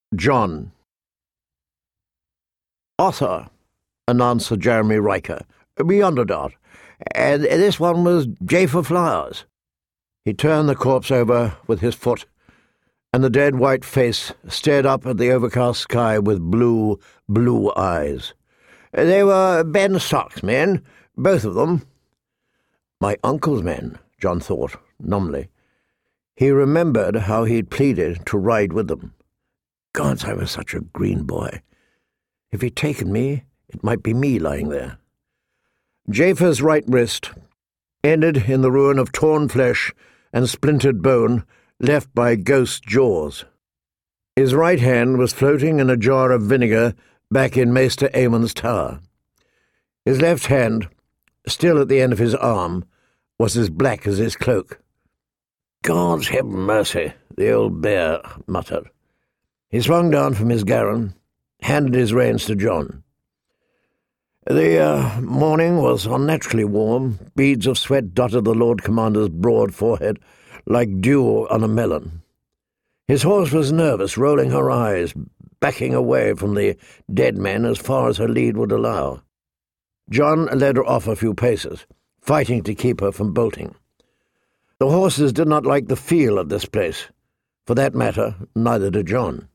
John. "Arthur," announced Sir Jeremy Riker. "Beyond a doubt. And this one was Jafer Flowers." He turned the corpse over with his foot, and the dead white face stared up at the overcast sky with blue, blue eyes. "They were Ben Stark's men, both of them." My uncle's men, John thought, numbly. He remembered how he'd pleaded to ride with them. Gods, I was such a green boy. If he'd taken me, it might be me lying there. Jafer's right wrist ended in the ruin of torn flesh and splintered bone left by ghost jaws. His right hand was floating in a jar of vinegar back in Maester Aemon's tower. His left hand, still at the end of his arm, was as black as his cloak. "Gods have mercy," the old bear muttered. He swung down from his garron, handed his reins to John. The morning was unnaturally warm. Beads of sweat dotted the Lord Commander's broad forehead like dew on a melon. His horse was nervous, rolling her eyes, backing away from the dead men as far as her lead would allow. John led her off a few paces, fighting to keep her from bolting. The horses did not like the feel of this place. For that matter, neither did John.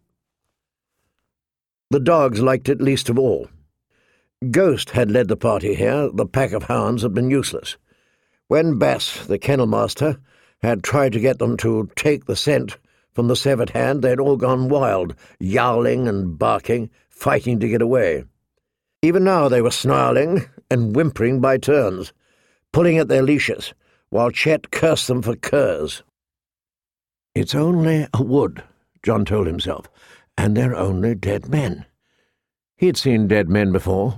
The dogs liked it least of all. Ghost had led the party here. The pack of hounds had been useless. When Bass, the kennel master, had tried to get them to take the scent from the severed hand, they had all gone wild, yowling and barking, fighting to get away. Even now they were snarling and whimpering by turns, pulling at their leashes, while Chet cursed them for curs. "It's only a wood," John told himself, "and they're only dead men." He'd seen dead men before.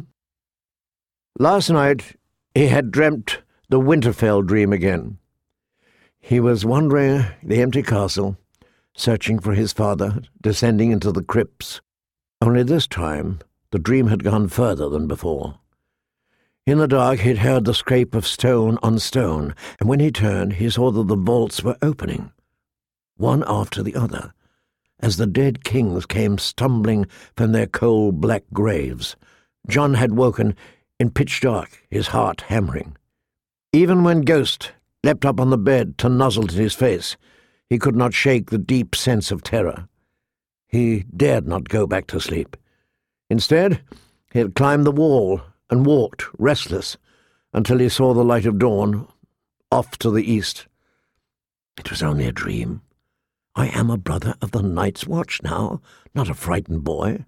Last night he had dreamt the Winterfell dream again. He was wandering the empty castle, searching for his father, descending into the crypts. Only this time the dream had gone further than before. In the dark he'd heard the scrape of stone on stone, and when he turned he saw that the vaults were opening, one after the other, as the dead kings came stumbling from their coal-black graves. John had woken in pitch dark, his heart hammering. Even when Ghost leapt up on the bed to nuzzle at his face, he could not shake the deep sense of terror. He dared not go back to sleep. Instead, he had climbed the wall and walked, restless, until he saw the light of dawn off to the east. It was only a dream. I am a brother of the Night's Watch now, not a frightened boy.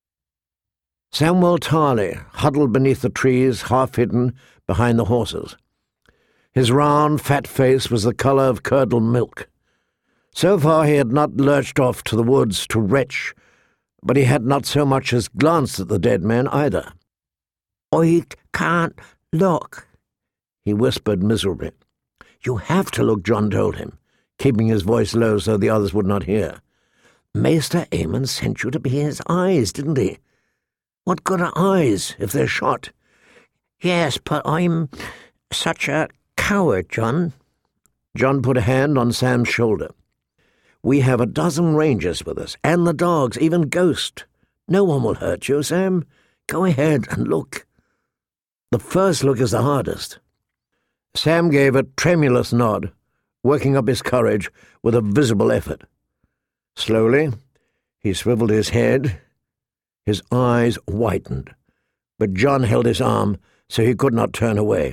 Samwell Tarley huddled beneath the trees, half hidden behind the horses. His round, fat face was the colour of curdled milk. So far he had not lurched off to the woods to retch, but he had not so much as glanced at the dead men either. "I can't look," he whispered miserably. "You have to look," John told him, keeping his voice low so the others would not hear. "Maester Aemon sent you to be his eyes, didn't he? What good are eyes if they're shot?" "Yes, but I'm such a coward, John." John put a hand on Sam's shoulder. "We have a dozen rangers with us, and the dogs, even Ghost. No one will hurt you, Sam. Go ahead and look. The first look is the hardest." Sam gave a tremulous nod, working up his courage with a visible effort. Slowly, he swiveled his head. His eyes whitened, but John held his arm so he could not turn away.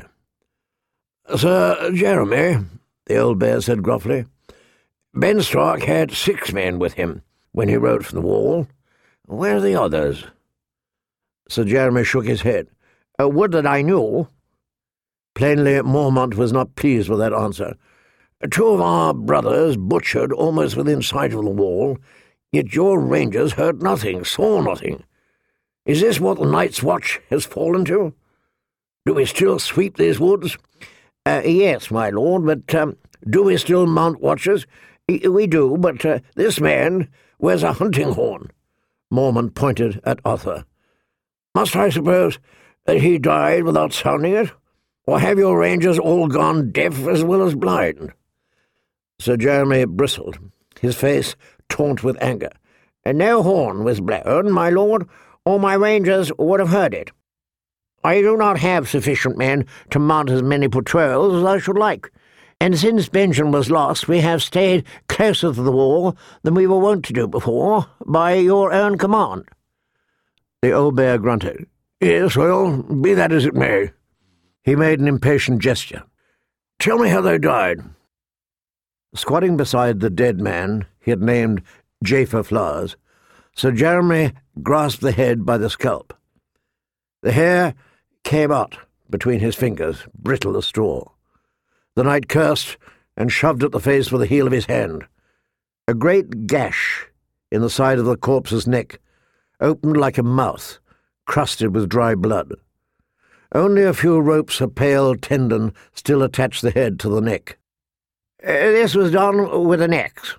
"Sir Jeremy," the old bear said gruffly, "Ben Stark had 6 men with him when he rode from the wall. Where are the others?" Sir Jeremy shook his head. "Would that I knew." Plainly, Mormont was not pleased with that answer. "2 of our brothers butchered almost within sight of the wall, yet your rangers heard nothing, saw nothing. Is this what the Night's Watch has fallen to? Do we still sweep these woods?" "Yes, my lord, but do we still mount watches?" "We do, but this man wears a hunting horn." Mormont pointed at Arthur. "Must I suppose that he died without sounding it? Or have your rangers all gone deaf as well as blind?" Sir Jeremy bristled, his face taunt with anger. No horn was blown, my lord, or my rangers would have heard it. I do not have sufficient men to mount as many patrols as I should like, and since Benjamin was lost we have stayed closer to the wall than we were wont to do before, by your own command." The old bear grunted. "Yes, well, be that as it may." He made an impatient gesture. "Tell me how they died." Squatting beside the dead man he had named Japheth Flowers, Sir Jeremy grasped the head by the scalp. The hair came out between his fingers, brittle as straw. The knight cursed and shoved at the face with the heel of his hand. A great gash in the side of the corpse's neck opened like a mouth, crusted with dry blood. Only a few ropes of pale tendon still attached the head to the neck. "This was done with an axe."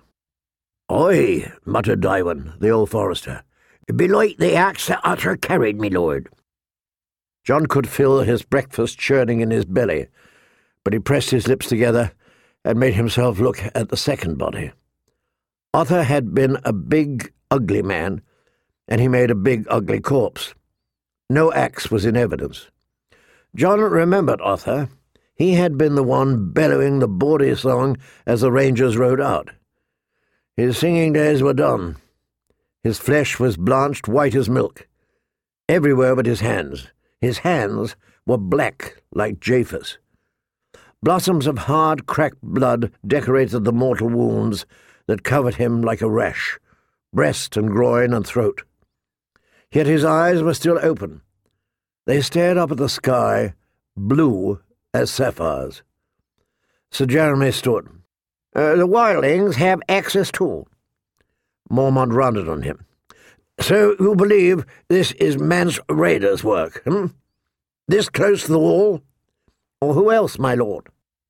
"Aye," muttered Daiwyn, the old forester. "Belike the axe that Utter carried, me lord." John could feel his breakfast churning in his belly, but he pressed his lips together and made himself look at the second body. Utter had been a big, ugly man, and he made a big, ugly corpse. No axe was in evidence. John remembered Utter. He had been the one bellowing the bawdy song as the rangers rode out. His singing days were done. His flesh was blanched white as milk. Everywhere but his hands. His hands were black like Japheth's. Blossoms of hard, cracked blood decorated the mortal wounds that covered him like a rash, breast and groin and throat. Yet his eyes were still open. They stared up at the sky, blue as sapphires. Sir Jeremy stood. "The wildlings have access too." Mormont rounded on him. "So you believe this is Mance Rayder's work, This close to the wall? Or who else, my lord?"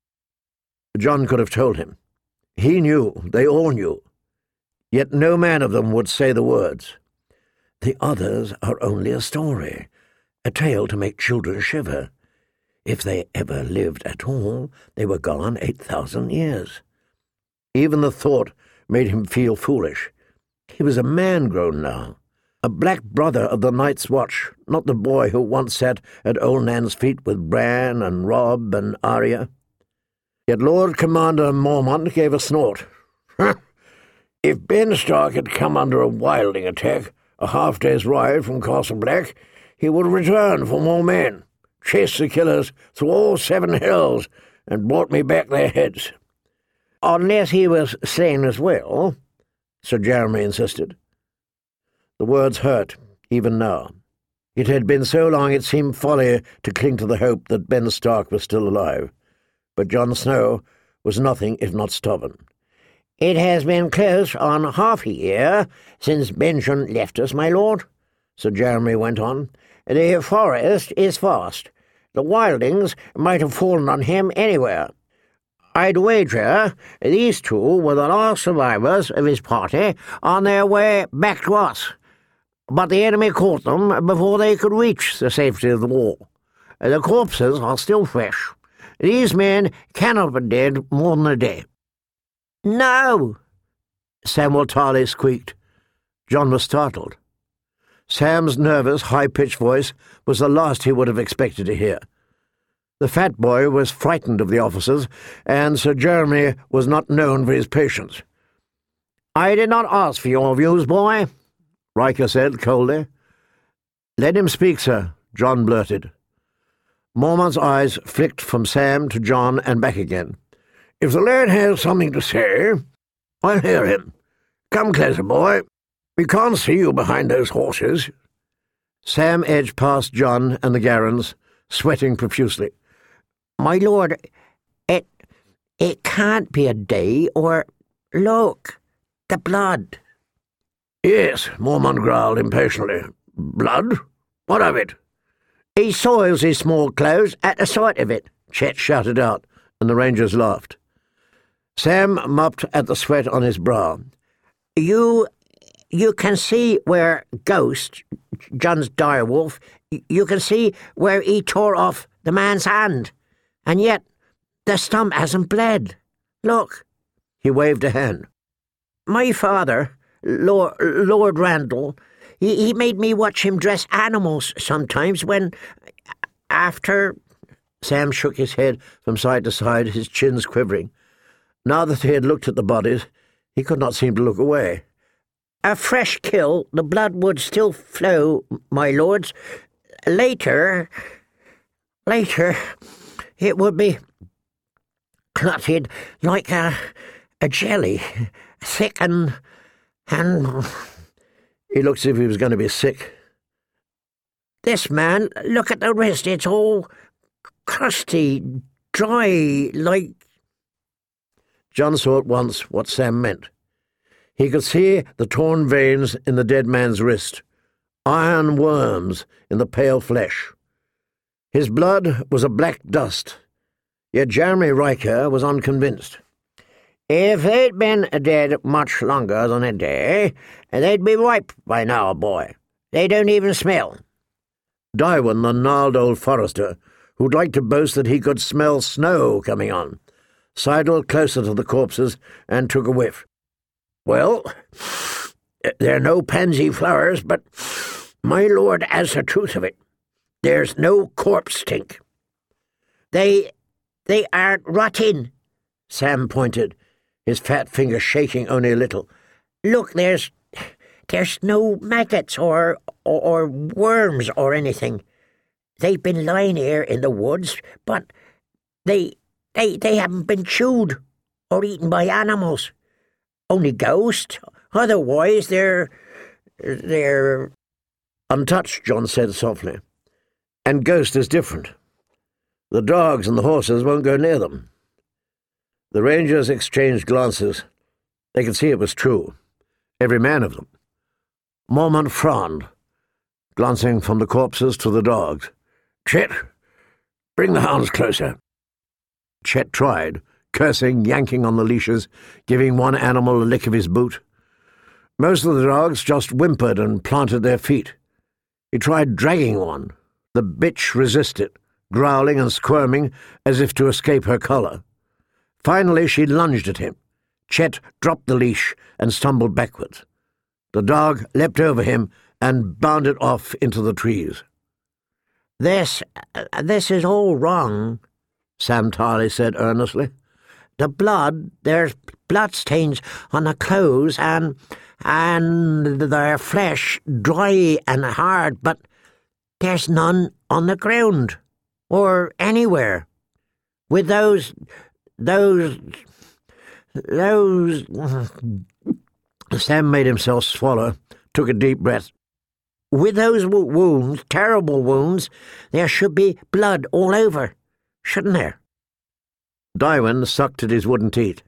John could have told him. He knew, they all knew. Yet no man of them would say the words. "The others are only a story, a tale to make children shiver. If they ever lived at all, they were gone 8,000 years. Even the thought made him feel foolish. He was a man grown now, a black brother of the Night's Watch, not the boy who once sat at old Nan's feet with Bran and Robb and Arya. Yet Lord Commander Mormont gave a snort. If Ben Stark had come under a wildling attack, a half-day's ride from Castle Black, he would return for more men, chase the killers through all 7 hills, and brought me back their heads." "Unless he was slain as well," Sir Jeremy insisted. The words hurt, even now. It had been so long it seemed folly to cling to the hope that Ben Stark was still alive. But Jon Snow was nothing if not stubborn. "It has been close on half a year since Benjen left us, my lord," Sir Jeremy went on. "The forest is vast. The wildlings might have fallen on him anywhere. I'd wager these two were the last survivors of his party on their way back to us. But the enemy caught them before they could reach the safety of the wall. The corpses are still fresh. These men cannot be dead more than a day." "No!" Samwell Tarly squeaked. John was startled. Sam's nervous, high-pitched voice was the last he would have expected to hear. The fat boy was frightened of the officers, and Sir Jeremy was not known for his patience. "I did not ask for your views, boy," Riker said coldly. "Let him speak, sir," John blurted. Mormont's eyes flicked from Sam to John and back again. "If the lad has something to say, I'll hear him. Come closer, boy. We can't see you behind those horses." Sam edged past John and the Garrons, sweating profusely. "My lord, it can't be a day, or... Look, the blood." "Yes," Mormont growled impatiently. "Blood? What of it?" "He soils his small clothes at the sight of it," Chet shouted out, and the Rangers laughed. Sam mopped at the sweat on his brow. You can see where Ghost, John's direwolf, you can see where he tore off the man's hand, and yet the stump hasn't bled. Look." He waved a hand. "My father Lord Randall. He made me watch him dress animals sometimes after... Sam shook his head from side to side, his chins quivering. Now that he had looked at the bodies, he could not seem to look away. A fresh kill, the blood would still flow, my lords. Later, it would be clotted like a jelly, thick and... He looked as if he was going to be sick. This man, look at the wrist, it's all crusty, dry, like... John saw at once what Sam meant. He could see the torn veins in the dead man's wrist, iron worms in the pale flesh. His blood was a black dust, yet Jeremy Riker was unconvinced. If they'd been dead much longer than a day, they'd be ripe by now, boy. They don't even smell. Daiwyn, the gnarled old forester, who'd like to boast that he could smell snow coming on, sidled closer to the corpses and took a whiff. Well, they're no pansy flowers, but my lord has the truth of it. There's no corpse stink. They aren't rotting, Sam pointed, his fat finger shaking only a little. Look, there's no maggots or worms or anything. They've been lying here in the woods, but they haven't been chewed or eaten by animals. Only ghosts. Otherwise, they're... Untouched, John said softly. And ghost is different. The dogs and the horses won't go near them. The rangers exchanged glances. They could see it was true. Every man of them. Mormont frowned, glancing from the corpses to the dogs. "Chet, bring the hounds closer." Chet tried, cursing, yanking on the leashes, giving one animal a lick of his boot. Most of the dogs just whimpered and planted their feet. He tried dragging one. The bitch resisted, growling and squirming as if to escape her collar. Finally she lunged at him. Chet dropped the leash and stumbled backwards. The dog leapt over him and bounded off into the trees. This is all wrong," Sam Tarley said earnestly. There's bloodstains on the clothes and their flesh dry and hard, but there's none on the ground or anywhere. With those... Sam made himself swallow, took a deep breath. With those wounds, terrible wounds, there should be blood all over, shouldn't there? Daiwyn sucked at his wooden teeth.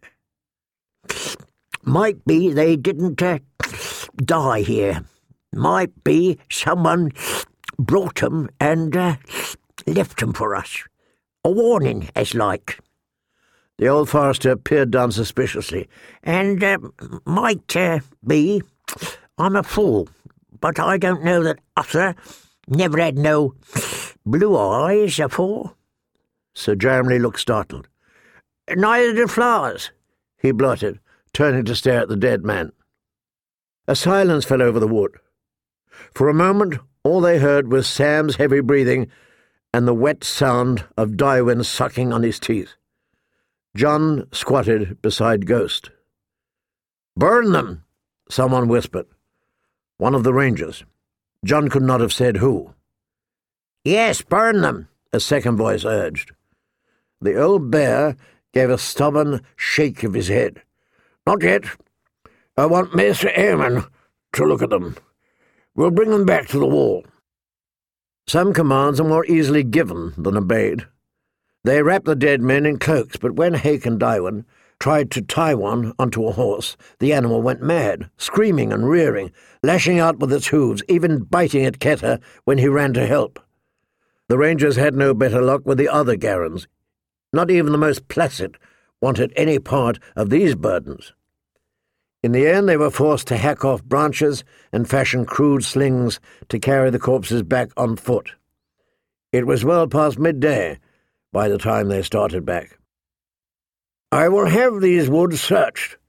Might be they didn't die here. Might be someone brought 'em and left 'em for us. A warning, as like. The old forester peered down suspiciously. And might be I'm a fool, but I don't know that Arthur never had no blue eyes afore. Sir Jeremy looked startled. Neither did Flowers, he blurted, turning to stare at the dead man. A silence fell over the wood. For a moment all they heard was Sam's heavy breathing and the wet sound of Daiwyn sucking on his teeth. John squatted beside Ghost. "Burn them," someone whispered. One of the rangers. John could not have said who. "Yes, burn them," a second voice urged. The old bear gave a stubborn shake of his head. "Not yet. I want Maester Airman to look at them. We'll bring them back to the wall." Some commands are more easily given than obeyed. They wrapped the dead men in cloaks, but when Hake and Daiwyn tried to tie one onto a horse, the animal went mad, screaming and rearing, lashing out with its hooves, even biting at Keta when he ran to help. The rangers had no better luck with the other Garans. Not even the most placid wanted any part of these burdens. In the end they were forced to hack off branches and fashion crude slings to carry the corpses back on foot. It was well past midday by the time they started back. "I will have these woods searched,"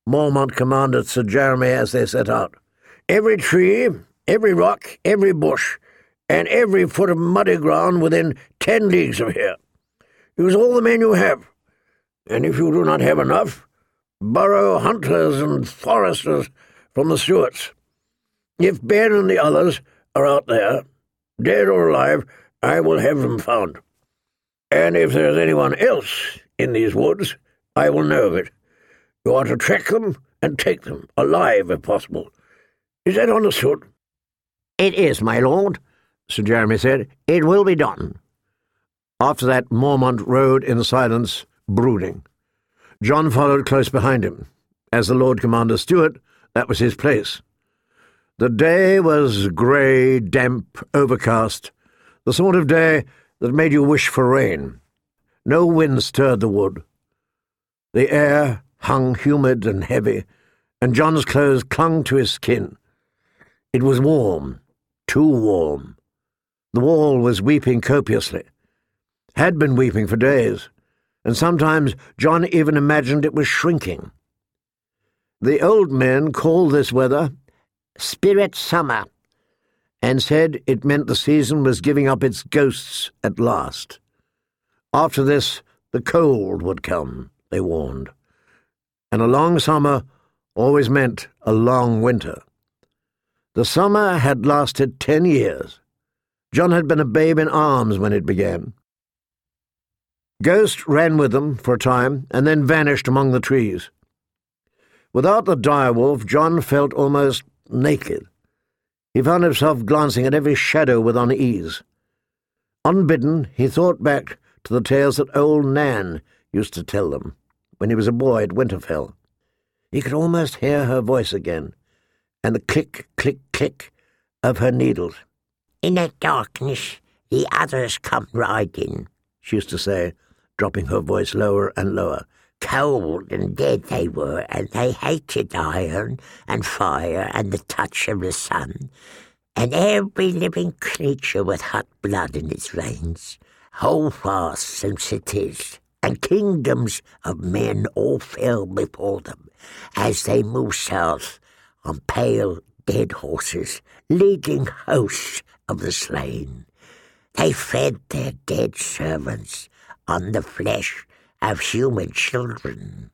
Mormont commanded Sir Jeremy as they set out. "Every tree, every rock, every bush, and every foot of muddy ground within 10 leagues of here. Use all the men you have, and if you do not have enough, borrow hunters and foresters from the Stuarts. If Ben and the others are out there, dead or alive, I will have them found. And if there is anyone else in these woods, I will know of it. You are to track them and take them, alive if possible. Is that understood?" "It is, my lord," Sir Jeremy said. "It will be done." After that, Mormont rode in silence, brooding. John followed close behind him. As the Lord Commander Stuart, that was his place. The day was grey, damp, overcast, the sort of day that made you wish for rain. No wind stirred the wood. The air hung humid and heavy, and John's clothes clung to his skin. It was warm, too warm. The wall was weeping copiously, had been weeping for days, and sometimes John even imagined it was shrinking. The old men called this weather Spirit Summer, and said it meant the season was giving up its ghosts at last. After this, the cold would come, they warned, and a long summer always meant a long winter. The summer had lasted 10 years. John had been a babe in arms when it began. Ghost ran with them for a time and then vanished among the trees. Without the direwolf, John felt almost naked. He found himself glancing at every shadow with unease. Unbidden, he thought back to the tales that old Nan used to tell them when he was a boy at Winterfell. He could almost hear her voice again, and the click, click, click of her needles. "In the darkness, the others come riding," she used to say, dropping her voice lower and lower. "Cold and dead they were, and they hated iron and fire and the touch of the sun, and every living creature with hot blood in its veins. Holdfasts and cities and kingdoms of men all fell before them as they moved south on pale, dead horses, leading hosts of the slain. They fed their dead servants on the flesh of human children."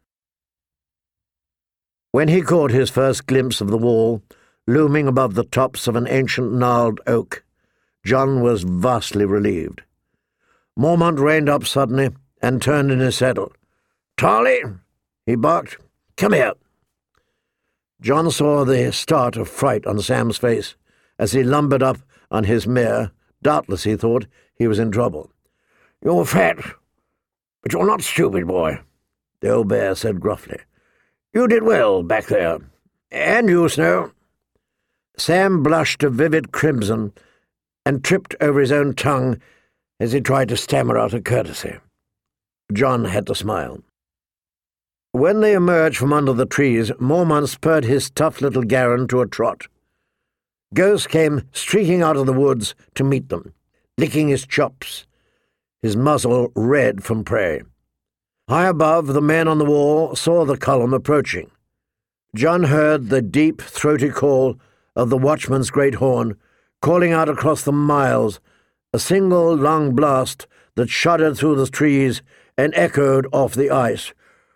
When he caught his first glimpse of the wall, looming above the tops of an ancient gnarled oak, John was vastly relieved. Mormont reined up suddenly and turned in his saddle. "Tarley," he barked, "come here." John saw the start of fright on Sam's face as he lumbered up on his mare. Doubtless, he thought, he was in trouble. "You're fat, but you're not stupid, boy," the old bear said gruffly. "You did well back there. And you, Snow." Sam blushed a vivid crimson and tripped over his own tongue as he tried to stammer out a courtesy. John had to smile. When they emerged from under the trees, Mormont spurred his tough little Garin to a trot. Ghost came streaking out of the woods to meet them, licking his chops, his muzzle red from prey. High above, the men on the wall saw the column approaching. John heard the deep, throaty call of the watchman's great horn, calling out across the miles, a single long blast that shuddered through the trees and echoed off the ice.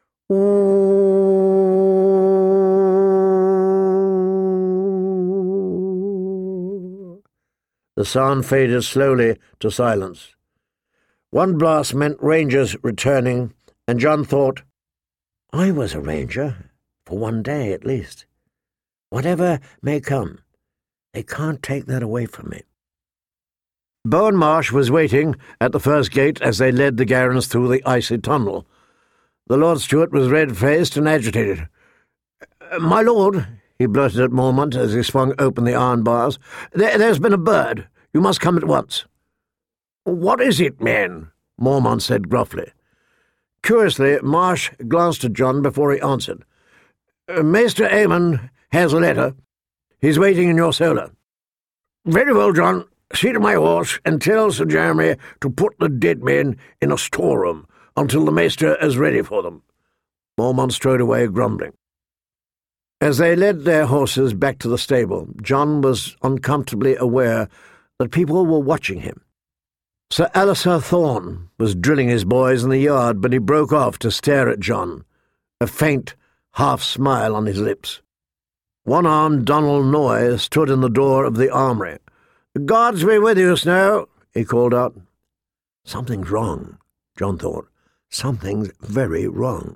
Ooh. The sound faded slowly to silence. One blast meant rangers returning, and John thought, I was a ranger, for one day at least. Whatever may come, they can't take that away from me. Bowen Marsh was waiting at the first gate as they led the Garons through the icy tunnel. The Lord Stewart was red-faced and agitated. "My lord," he blurted at Mormont as he swung open the iron bars, there's been a bird. You must come at once." "What is it, man?" Mormont said gruffly. Curiously, Marsh glanced at John before he answered. "Maester Aemon has a letter. He's waiting in your solar." "Very well, John. See to my horse and tell Sir Jeremy to put the dead men in a storeroom until the maester is ready for them." Mormont strode away, grumbling. As they led their horses back to the stable, John was uncomfortably aware that people were watching him. Sir Alistair Thorne was drilling his boys in the yard, but he broke off to stare at John, a faint half-smile on his lips. One-armed Donald Noy stood in the door of the armoury. "Gods be with you, Snow," he called out. Something's wrong, John thought. Something's very wrong.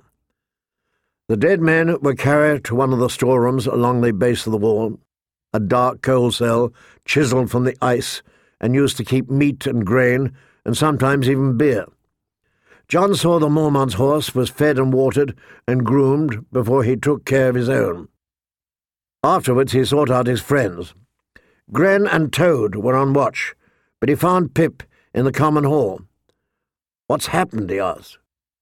The dead men were carried to one of the storerooms along the base of the wall, a dark coal cell chiselled from the ice and used to keep meat and grain, and sometimes even beer. John saw the Mormont's horse was fed and watered and groomed before he took care of his own. Afterwards he sought out his friends. Gren and Toad were on watch, but he found Pip in the common hall. "What's happened?" he asked.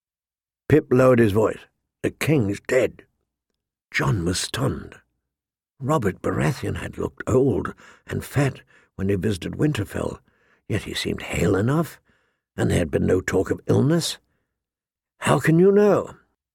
Pip lowered his voice. "The king's dead." John was stunned. Robert Baratheon had looked old and fat when he visited Winterfell, yet he seemed hale enough, and there had been no talk of illness. "How can you know?"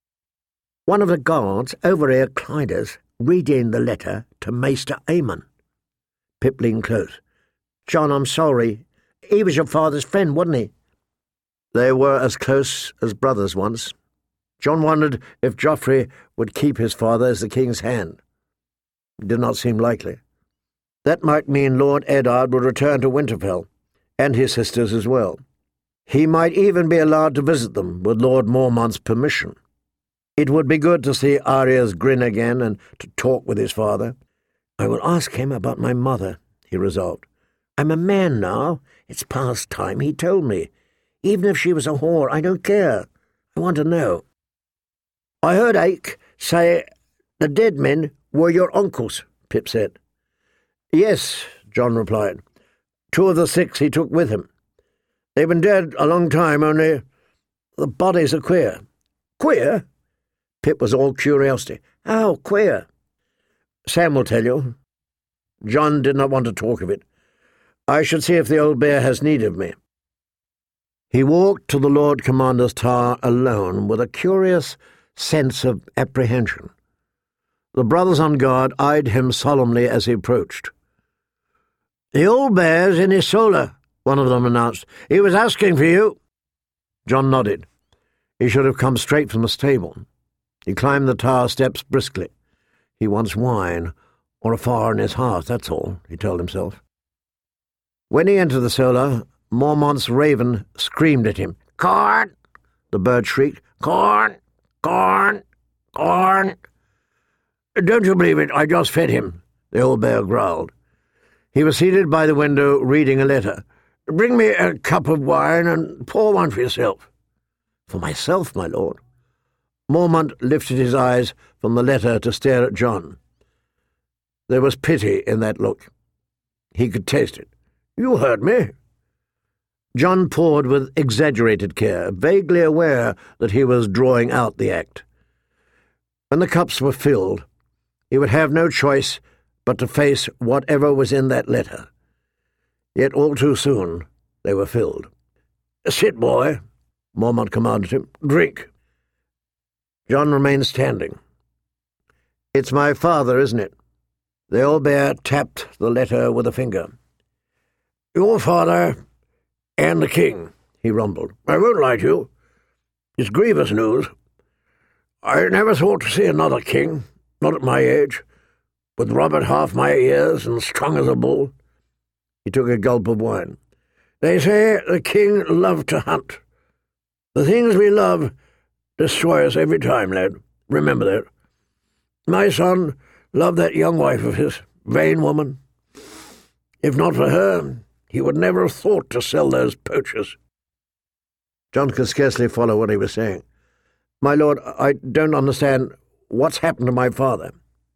"One of the guards over here, Clyders, reading the letter to Maester Aemon." Pip leaned close. "John, I'm sorry. He was your father's friend, wasn't he?" They were as close as brothers once. John wondered if Joffrey would keep his father as the king's hand. It did not seem likely. That might mean Lord Eddard would return to Winterfell, and his sisters as well. He might even be allowed to visit them with Lord Mormont's permission. It would be good to see Arya's grin again and to talk with his father. "I will ask him about my mother," he resolved. "I'm a man now. It's past time he told me. Even if she was a whore, I don't care. I want to know." "I heard Ake say the dead men were your uncles," Pip said. "Yes," John replied. "2 of the 6 he took with him. They've been dead a long time, only the bodies are queer." "Queer?" Pip was all curiosity. "How queer?" "Sam will tell you." John did not want to talk of it. "I should see if the old bear has need of me." He walked to the Lord Commander's tower alone with a curious sense of apprehension. The brothers on guard eyed him solemnly as he approached. "The old bear's in his solar," one of them announced. "He was asking for you." John nodded. He should have come straight from the stable. He climbed the tower steps briskly. He wants wine, or a fire in his heart, that's all, he told himself. When he entered the solar, Mormont's raven screamed at him. "Corn!" The bird shrieked. "Corn! Corn! Corn!" "Don't you believe it? I just fed him," the old bear growled. He was seated by the window reading a letter. "Bring me a cup of wine and pour one for yourself." "For myself, my lord." Mormont lifted his eyes from the letter to stare at John. There was pity in that look. He could taste it. "You heard me." John poured with exaggerated care, vaguely aware that he was drawing out the act. When the cups were filled, he would have no choice but to face whatever was in that letter. Yet all too soon they were filled. "Sit, boy," Mormont commanded him. "Drink." John remained standing. "It's my father, isn't it?" The old bear tapped the letter with a finger. "Your father and the king," he rumbled. "I won't lie to you. It's grievous news. I never thought to see another king, not at my age, with Robert half my years and strong as a bull." He took a gulp of wine. "They say the king loved to hunt. The things we love destroy us every time, lad. Remember that. My son loved that young wife of his, vain woman. If not for her, he would never have thought to sell those poachers." John could scarcely follow what he was saying. "My lord, I don't understand what's happened to my father."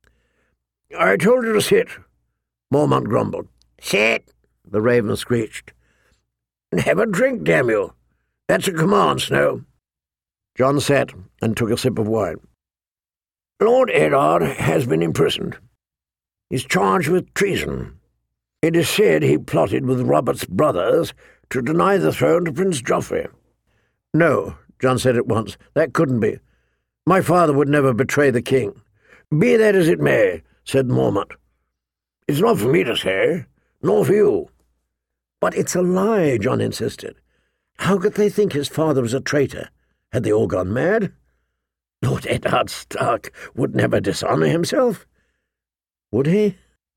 "I told you to sit," Mormont grumbled. "Sit," the raven screeched. "And have a drink, damn you. That's a command, Snow." John sat and took a sip of wine. "Lord Eddard has been imprisoned. He's charged with treason. It is said he plotted with Robert's brothers to deny the throne to Prince Joffrey." "No," John said at once. "That couldn't be. My father would never betray the king. "Be that as it may," said Mormont. "It's not for me to say, nor for you." "But it's a lie," John insisted. "How could they think his father was a traitor? Had they all gone mad? Lord Eddard Stark would never dishonour himself. Would he?"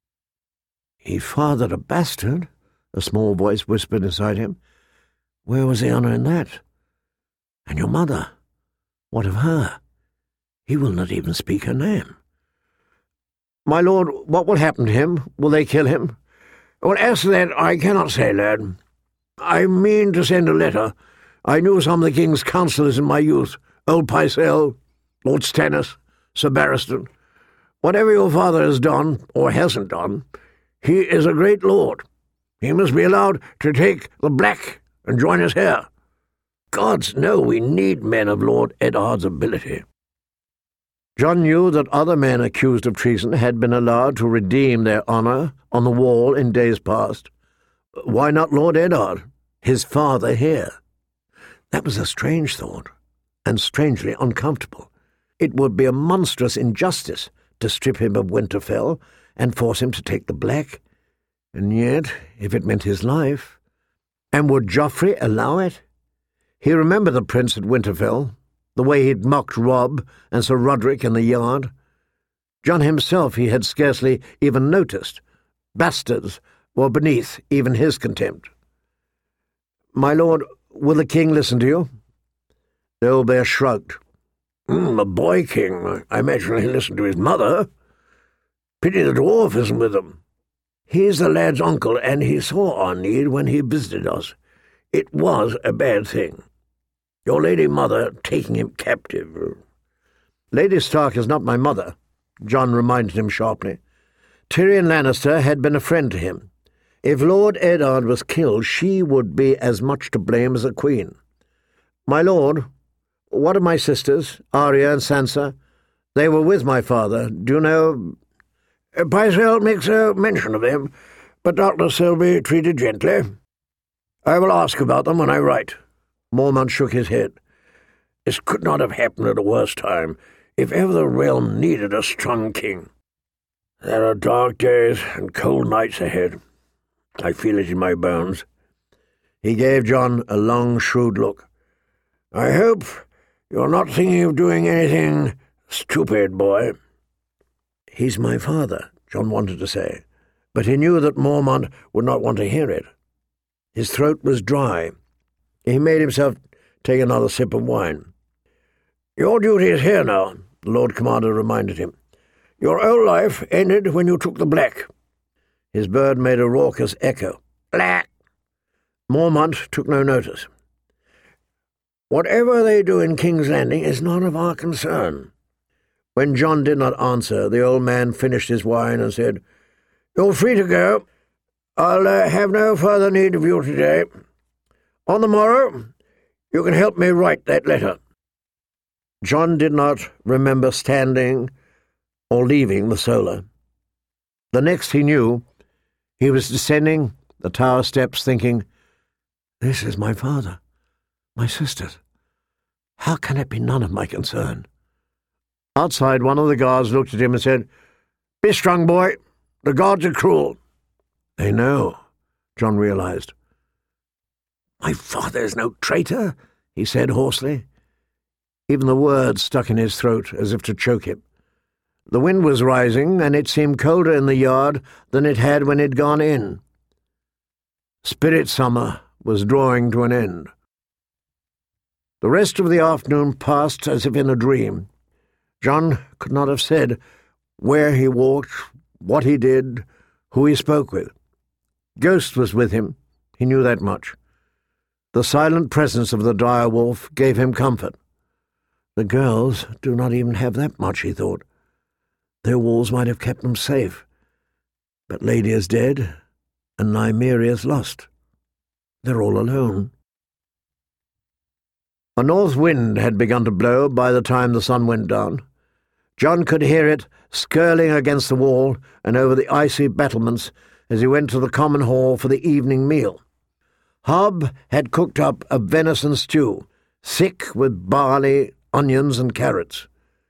"He fathered a bastard," a small voice whispered inside him. "Where was the honour in that? And your mother, what of her? He will not even speak her name." "My lord, what will happen to him? Will they kill him?" "Well, as to that, I cannot say, lad. I mean to send a letter. I knew some of the king's counsellors in my youth, old Pycelle, Lord Stannis, Sir Barristan. Whatever your father has done, or hasn't done, he is a great lord. He must be allowed to take the black and join us here. Gods know we need men of Lord Eddard's ability." John knew that other men accused of treason had been allowed to redeem their honour on the wall in days past. Why not Lord Eddard, his father here? That was a strange thought, and strangely uncomfortable. It would be a monstrous injustice to strip him of Winterfell and force him to take the black. And yet, if it meant his life— And would Joffrey allow it? He remembered the prince at Winterfell, the way he'd mocked Robb and Sir Roderick in the yard. John himself he had scarcely even noticed. Bastards were beneath even his contempt. "My lord, will the king listen to you?" The old bear shrugged. "A boy king. I imagine he'll listen to his mother. Pity the dwarf isn't with them. He's the lad's uncle, and he saw our need when he visited us. It was a bad thing. Your lady mother taking him captive." "Lady Stark is not my mother," John reminded him sharply. "Tyrion Lannister had been a friend to him. If Lord Eddard was killed, she would be as much to blame as the Queen. My lord, what of my sisters, Arya and Sansa? They were with my father. Do you know—" "Pycelle makes a mention of them, but doubtless they'll be treated gently. I will ask about them when I write." Mormont shook his head. "This could not have happened at a worse time, if ever the realm needed a strong king. There are dark days and cold nights ahead. I feel it in my bones." He gave John a long, shrewd look. "I hope you're not thinking of doing anything stupid, boy." "He's my father," John wanted to say, but he knew that Mormont would not want to hear it. His throat was dry. He made himself take another sip of wine. "Your duty is here now," the Lord Commander reminded him. "Your old life ended when you took the black." His bird made a raucous echo. "Black!" Mormont took no notice. "Whatever they do in King's Landing is none of our concern." When John did not answer, the old man finished his wine and said, "You're free to go. I'll have no further need of you today. On the morrow, you can help me write that letter." John did not remember standing or leaving the solar. The next he knew, he was descending the tower steps thinking, "This is my father, my sisters. How can it be none of my concern?" Outside, one of the guards looked at him and said, "Be strong, boy. The gods are cruel." "They know," John realized. "My father is no traitor," he said hoarsely. Even the words stuck in his throat as if to choke him. The wind was rising, and it seemed colder in the yard than it had when he'd gone in. Spirit summer was drawing to an end. The rest of the afternoon passed as if in a dream. John could not have said where he walked, what he did, who he spoke with. Ghost was with him, he knew that much. The silent presence of the dire wolf gave him comfort. The girls do not even have that much, he thought. Their walls might have kept them safe. But Lady is dead, and Nymeria is lost. They're all alone. A north wind had begun to blow by the time the sun went down. John could hear it skirling against the wall and over the icy battlements as he went to the common hall for the evening meal. Hobb had cooked up a venison stew, thick with barley, onions, and carrots.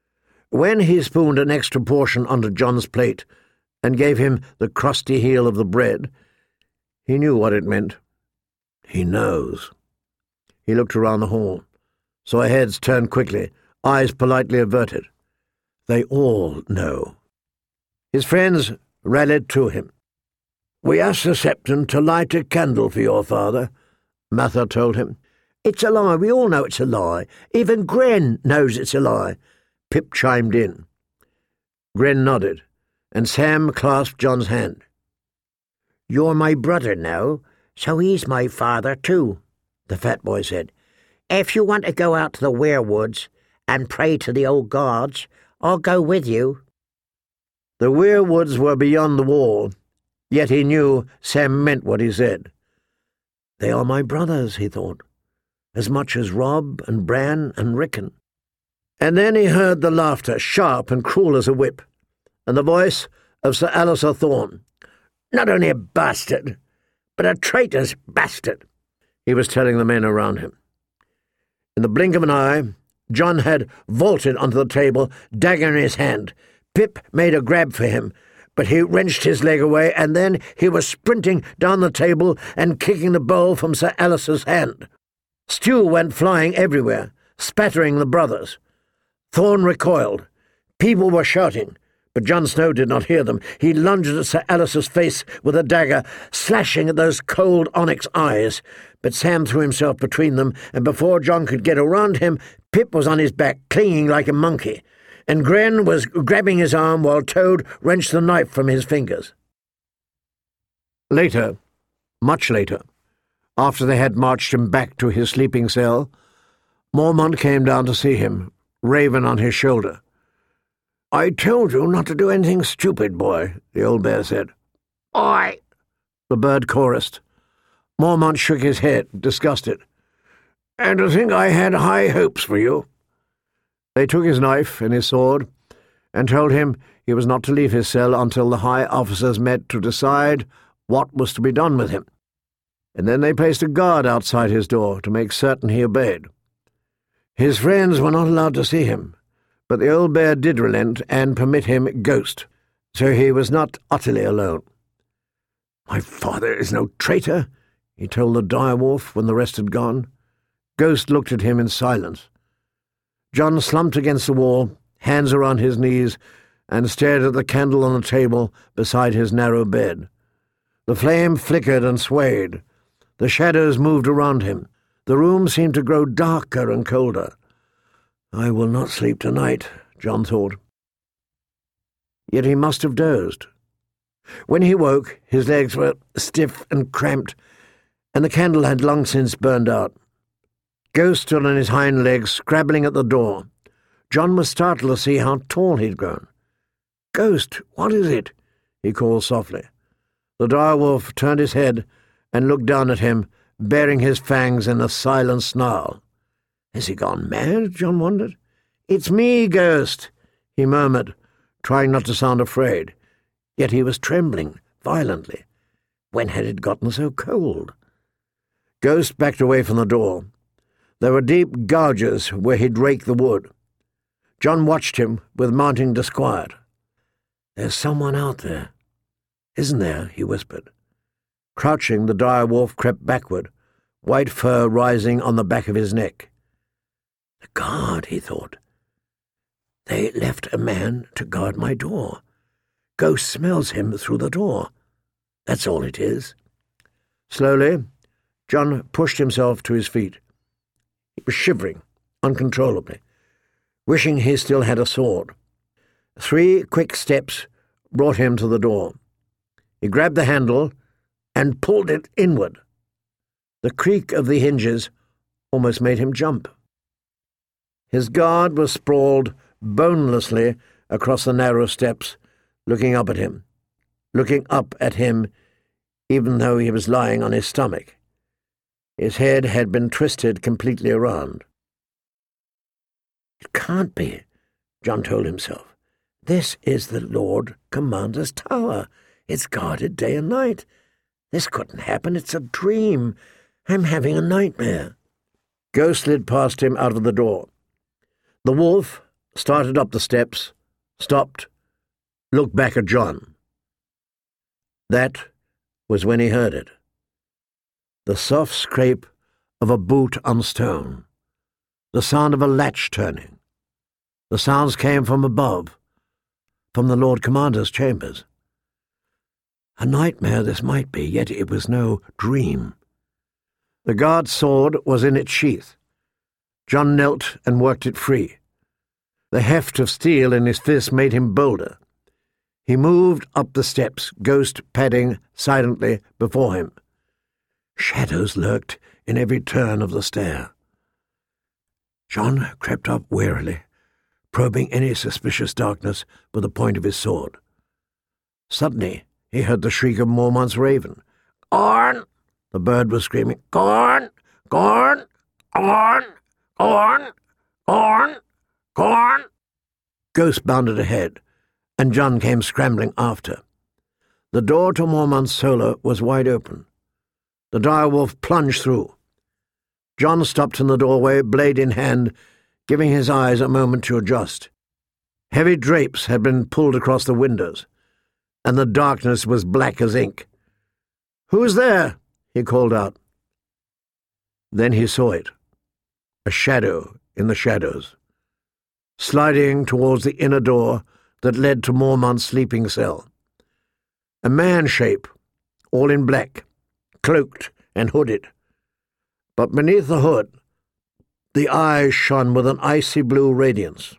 When he spooned an extra portion onto John's plate and gave him the crusty heel of the bread, he knew what it meant. He knows. He looked around the hall, saw heads turn quickly, eyes politely averted. They all know. His friends rallied to him. "We asked the Septon to light a candle for your father," Mather told him. "It's a lie. We all know it's a lie. Even Gren knows it's a lie," Pip chimed in. Gren nodded, and Sam clasped John's hand. "You're my brother now, so he's my father too," the fat boy said. "If you want to go out to the weirwoods and pray to the old gods, I'll go with you." The weirwoods were beyond the wall, yet he knew Sam meant what he said. "They are my brothers," he thought, "as much as Rob and Bran and Rickon." And then he heard the laughter, sharp and cruel as a whip, and the voice of Sir Alistair Thorne. "Not only a bastard, but a traitor's bastard," he was telling the men around him. In the blink of an eye, John had vaulted onto the table, dagger in his hand. Pip made a grab for him, but he wrenched his leg away, and then he was sprinting down the table and kicking the bowl from Sir Alistair's hand. Stew went flying everywhere, spattering the brothers. Thorne recoiled. People were shouting, but Jon Snow did not hear them. He lunged at Sir Alistair's face with a dagger, slashing at those cold onyx eyes. But Sam threw himself between them, and before Jon could get around him, Pip was on his back, clinging like a monkey, and Gren was grabbing his arm while Toad wrenched the knife from his fingers. Later, much later, after they had marched him back to his sleeping cell, Mormont came down to see him, Raven on his shoulder. "I told you not to do anything stupid, boy," the old bear said. "Oi!" the bird chorused. Mormont shook his head, disgusted. "And to think I had high hopes for you." They took his knife and his sword and told him he was not to leave his cell until the high officers met to decide what was to be done with him. And then they placed a guard outside his door to make certain he obeyed. His friends were not allowed to see him, but the old bear did relent and permit him ghost, so he was not utterly alone. "My father is no traitor," he told the direwolf when the rest had gone. Ghost looked at him in silence. Jon slumped against the wall, hands around his knees, and stared at the candle on the table beside his narrow bed. The flame flickered and swayed. The shadows moved around him. The room seemed to grow darker and colder. "I will not sleep tonight," Jon thought. Yet he must have dozed. When he woke, his legs were stiff and cramped, and the candle had long since burned out. Ghost stood on his hind legs, scrabbling at the door. Jon was startled to see how tall he'd grown. "Ghost, what is it?" he called softly. The direwolf turned his head and looked down at him, baring his fangs in a silent snarl. "Has he gone mad?" Jon wondered. "It's me, Ghost," he murmured, trying not to sound afraid. Yet he was trembling violently. When had it gotten so cold? Ghost backed away from the door. There were deep gouges where he'd raked the wood. Jon watched him with mounting disquiet. "There's someone out there, isn't there?" he whispered. Crouching, the direwolf crept backward, white fur rising on the back of his neck. "The guard," he thought. "They left a man to guard my door. Ghost smells him through the door. That's all it is." Slowly, Jon pushed himself to his feet. He was shivering uncontrollably, wishing he still had a sword. 3 quick steps brought him to the door. He grabbed the handle and pulled it inward. The creak of the hinges almost made him jump. His guard was sprawled bonelessly across the narrow steps, looking up at him even though he was lying on his stomach. His head had been twisted completely around. "It can't be," Jon told himself. "This is the Lord Commander's tower. It's guarded day and night. This couldn't happen. It's a dream. I'm having a nightmare." Ghost slid past him out of the door. The wolf, started up the steps, stopped, looked back at John. That was when he heard it. The soft scrape of a boot on stone, the sound of a latch turning. The sounds came from above, from the Lord Commander's chambers. A nightmare this might be, yet it was no dream. The guard's sword was in its sheath. John knelt and worked it free. The heft of steel in his fist made him bolder. He moved up the steps, Ghost padding silently before him. Shadows lurked in every turn of the stair. John crept up warily, probing any suspicious darkness with the point of his sword. Suddenly he heard the shriek of Mormont's raven. "Gorn!" The bird was screaming. "Gorn! Gorn! Gorn! Gorn! Gorn! Gorn!" Ghost bounded ahead, and John came scrambling after. The door to Mormont's solar was wide open. The direwolf plunged through. John stopped in the doorway, blade in hand, giving his eyes a moment to adjust. Heavy drapes had been pulled across the windows, and the darkness was black as ink. "Who's there?" he called out. Then he saw it, a shadow in the shadows, sliding towards the inner door that led to Mormont's sleeping cell. A man-shape, all in black, cloaked and hooded. But beneath the hood, the eyes shone with an icy blue radiance.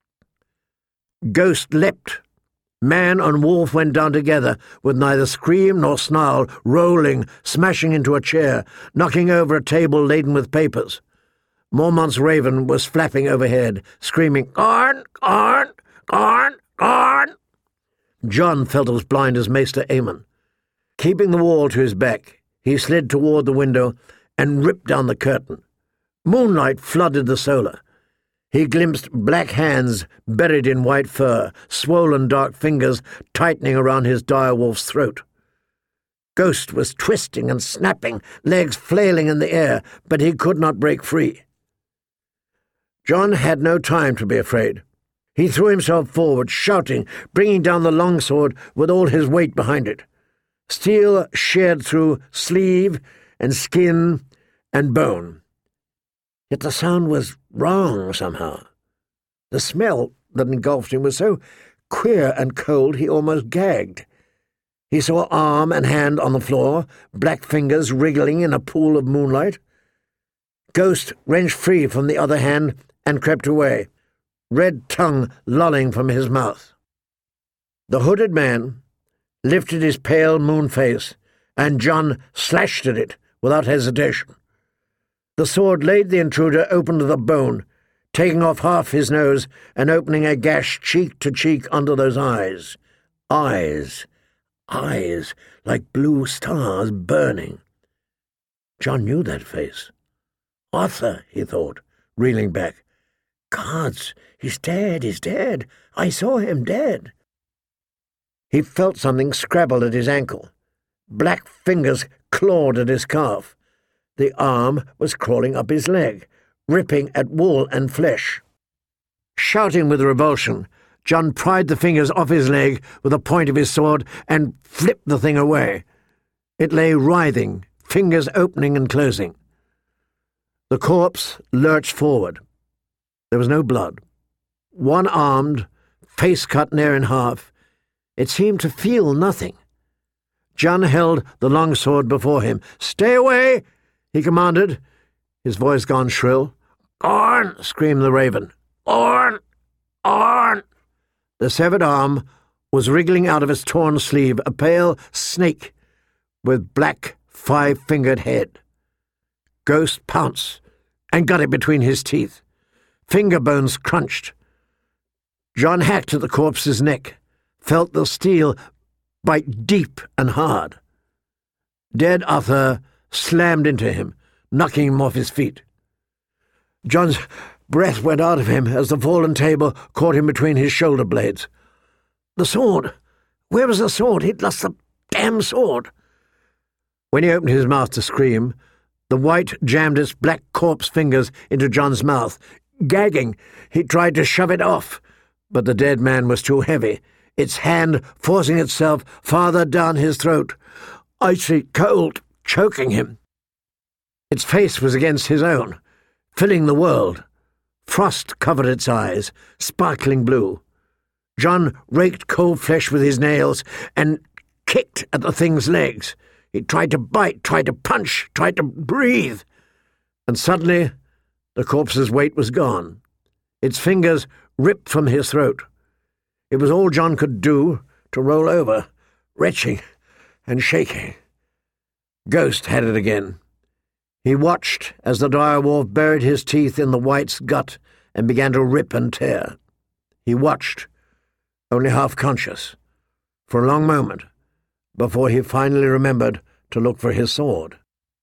Ghost leapt. Man and wolf went down together, with neither scream nor snarl, rolling, smashing into a chair, knocking over a table laden with papers. Mormont's raven was flapping overhead, screaming, "Gorn! Gorn! Gorn! Gorn!" John felt as blind as Maester Aemon. Keeping the wall to his back, he slid toward the window and ripped down the curtain. Moonlight flooded the solar. He glimpsed black hands buried in white fur, swollen dark fingers tightening around his direwolf's throat. Ghost was twisting and snapping, legs flailing in the air, but he could not break free. John had no time to be afraid. He threw himself forward, shouting, bringing down the longsword with all his weight behind it. Steel sheared through sleeve and skin and bone. Yet the sound was wrong somehow. The smell that engulfed him was so queer and cold he almost gagged. He saw arm and hand on the floor, black fingers wriggling in a pool of moonlight. Ghost wrenched free from the other hand and crept away, red tongue lolling from his mouth. The hooded man lifted his pale moon face, and John slashed at it without hesitation. The sword laid the intruder open to the bone, taking off half his nose and opening a gash cheek to cheek under those eyes. Eyes like blue stars burning. John knew that face. Arthur, he thought, reeling back. Gods, he's dead. I saw him dead. He felt something scrabble at his ankle. Black fingers clawed at his calf. The arm was crawling up his leg, ripping at wool and flesh. Shouting with revulsion, John pried the fingers off his leg with the point of his sword and flipped the thing away. It lay writhing, fingers opening and closing. The corpse lurched forward. There was no blood. One-armed, face cut near in half, it seemed to feel nothing. John held the long sword before him. "Stay away!" he commanded, his voice gone shrill. "Gorn!" screamed the raven. "Gorn! Gorn!" The severed arm was wriggling out of its torn sleeve, a pale snake with black five-fingered head. Ghost pounced and got it between his teeth. Finger bones crunched. John hacked at the corpse's neck, felt the steel bite deep and hard. Dead Arthur slammed into him, knocking him off his feet. John's breath went out of him as the fallen table caught him between his shoulder blades. The sword! Where was the sword? He'd lost the damn sword! When he opened his mouth to scream, the white jammed its black corpse fingers into John's mouth. Gagging, he tried to shove it off, but the dead man was too heavy, its hand forcing itself farther down his throat, icy cold choking him. Its face was against his own, filling the world. Frost covered its eyes, sparkling blue. John raked cold flesh with his nails and kicked at the thing's legs. He tried to bite, tried to punch, tried to breathe. And suddenly the corpse's weight was gone. Its fingers ripped from his throat. It was all John could do to roll over, retching and shaking. Ghost had it again. He watched as the direwolf buried his teeth in the white's gut and began to rip and tear. He watched, only half conscious, for a long moment, before he finally remembered to look for his sword,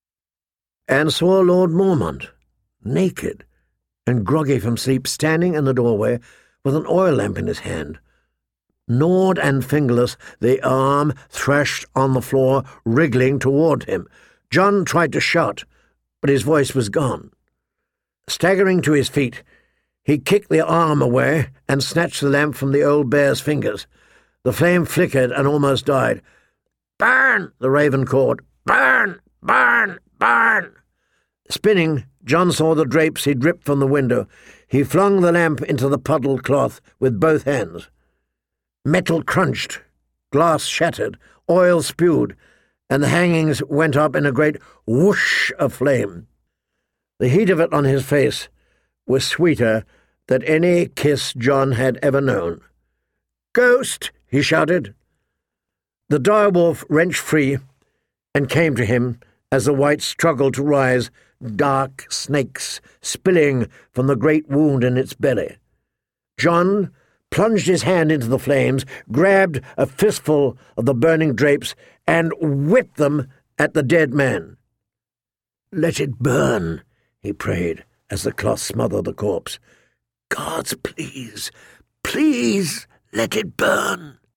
and saw Lord Mormont, naked and groggy from sleep, standing in the doorway with an oil lamp in his hand. Gnawed and fingerless, the arm thrashed on the floor, wriggling toward him. John tried to shout, but his voice was gone. Staggering to his feet, he kicked the arm away and snatched the lamp from the old bear's fingers. The flame flickered and almost died. "Burn!" the raven called. "Burn! Burn! Burn!" Spinning, John saw the drapes he'd ripped from the window. He flung the lamp into the puddled cloth with both hands. Metal crunched, glass shattered, oil spewed, and the hangings went up in a great whoosh of flame. The heat of it on his face was sweeter than any kiss John had ever known. "Ghost!" he shouted. The direwolf wrenched free and came to him as the white struggled to rise, dark snakes spilling from the great wound in its belly. John plunged his hand into the flames, grabbed a fistful of the burning drapes, and whipped them at the dead man. "Let it burn," he prayed, as the cloth smothered the corpse. "Gods, please, please let it burn."